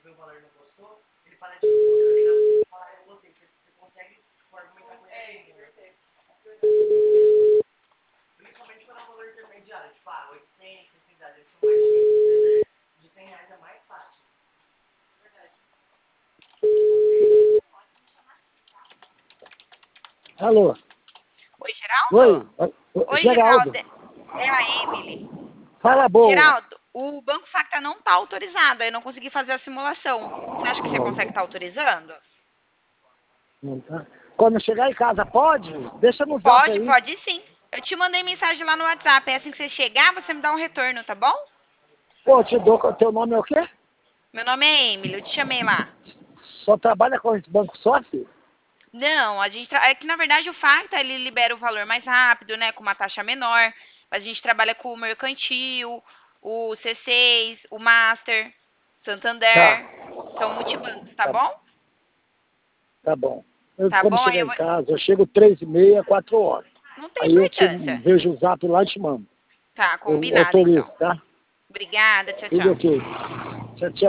Alô? Oi, Oi? Geraldo? Oi, Geraldo. Geraldo. É a Emily. Fala boa. Geraldo, o Banco Facta não está autorizado, eu não consegui fazer a simulação. Você acha que você consegue estar autorizando? Não tá. Quando chegar em casa, pode? Deixa no zap Pode, aí. pode sim. Eu te mandei mensagem lá no WhatsApp. É assim que você chegar, você me dá um retorno, tá bom? Pô, te dou. Teu nome é o quê? Meu nome é Emily, eu te chamei lá. Só trabalha com esse banco só, filho? Não, é que na verdade o Facta ele libera o valor mais rápido, né, com uma taxa menor. Mas a gente trabalha com o Mercantil, o C6, o Master, Tá, Santander. São multibancos, tá tá, bom? tá bom. Tá Quando bom? Aí chegar eu em vou... casa, eu chego 3h30, 4 horas. Não tem Aí eu te importância. vejo o zap lá e te mando. Tá, Eu combinado autorizo, então. tá? Obrigada, tchau, Tudo tchau. ok. Tchau, tchau.